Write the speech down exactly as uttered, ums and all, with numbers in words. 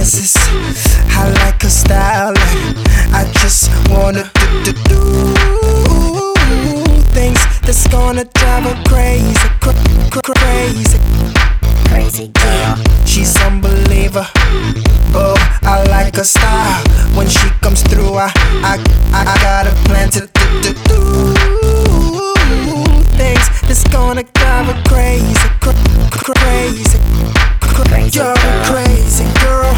glasses. I like her style. I just wanna do, do, do things that's gonna drive her crazy, cra cra crazy, Crazy girl. She's unbeliever. Oh, I like her style. When she comes through, I I I got a plan to do, do, do things that's gonna drive her crazy, cra cra crazy, Crazy girl.